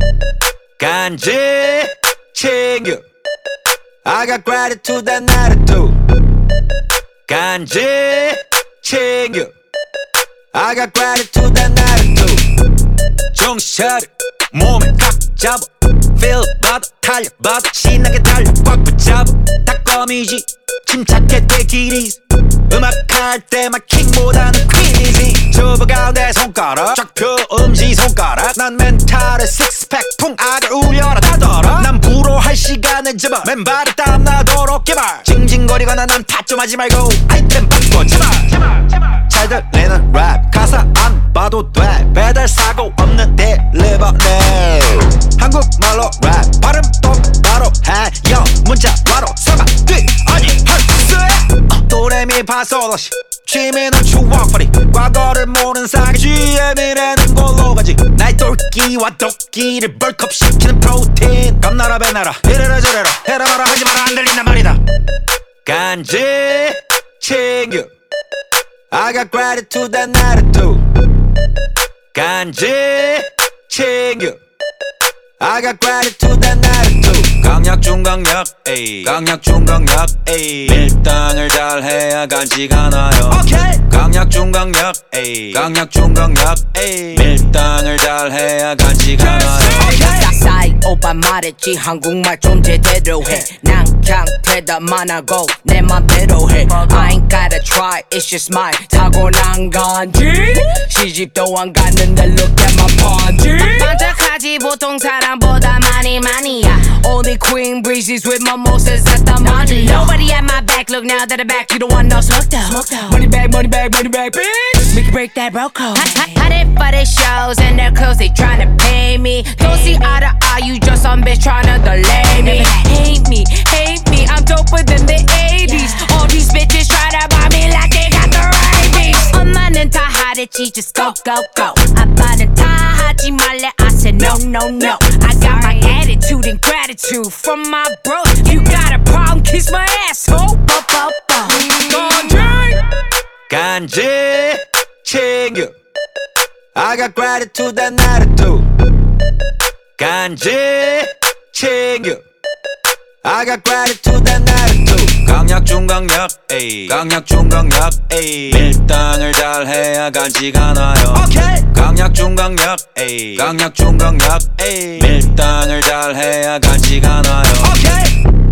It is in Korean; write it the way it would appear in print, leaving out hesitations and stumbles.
간지 챙겨 I got gratitude and attitude 간지 챙겨 I got gratitude and attitude 정신 차려 몸에 각 잡아 feel 받아 달려받아 신나게 달려 꽉 붙잡아 닭껌이지 침착해 take it easy 음악할 때만 킹보다는 퀸이지 접어가 내 손가락 쫙 펴 엄지손가락 난 멘탈에 식스팩 풍악을 울려라 다더라 난 불어할 시간을 잡아 맨발에 땀나도록 개발 징징거리거나 난 타점하지 말고 아이템 바꿔 제발 잘 들리는 랩 가사 안 봐도 돼 배달 사고 없는 딜리버리 한국말로 랩 발음 똑바로 해요 문자 바로 서가 뒤 아니 헐스 도레미파솔라시 취미는 추억팔이 과거를 모른 사기쥐의 미래는 골로 가지 나의 똘끼와 도끼를 벌컥 시키는 프로틴 감나라 배나라 이래라 저래라 해라 마라 하지 마라 안 들린단 말이다 간지 챙겨 I got gratitude and attitude 간지 챙겨 I got gratitude and attitude 강약 중강약 에이 강약 중강약 에이 밀당을 잘해야 간지가 나요 okay. 강약 중강약 에이 강약 중강약 에이 밀당을 잘해야 간지가 나요 싸이 오빠 말했지 한국말 좀 제대로 해난 그냥 대답만 하고 내 맘대로 해 I ain't gotta try it's just mine 타고난 건지 시집도 안 갔는데 look at my 번지 반짝하지 보통 사람보다 많이야 Only queen breezes with mimosas at the money Nobody at my back look now that I'm back you don't want no smoke though Money bag money bag money bag bitch make you break that bro code I did for the shows and their clothes they tryna pay me don't see eye to eye you just some bitch tryna delay me hate me I'm doper than the 80s all these bitches try to buy me like they got the rabies 엄마는 다 하랬지 just go 아빠는 다 하지 말래 I said no I got my attitude and gratitude from my bro you got a problem kiss my asshole 간지 챙겨 I got gratitude and attitude 간지 챙겨 I got gratitude and attitude 강약 중강약 에이 강약 중강약 에이 밀당을 잘해야 간지가 나요 okay. 강약 중강약 에이 강약 중강약 에이 밀당을 잘해야 간지가 나요 okay.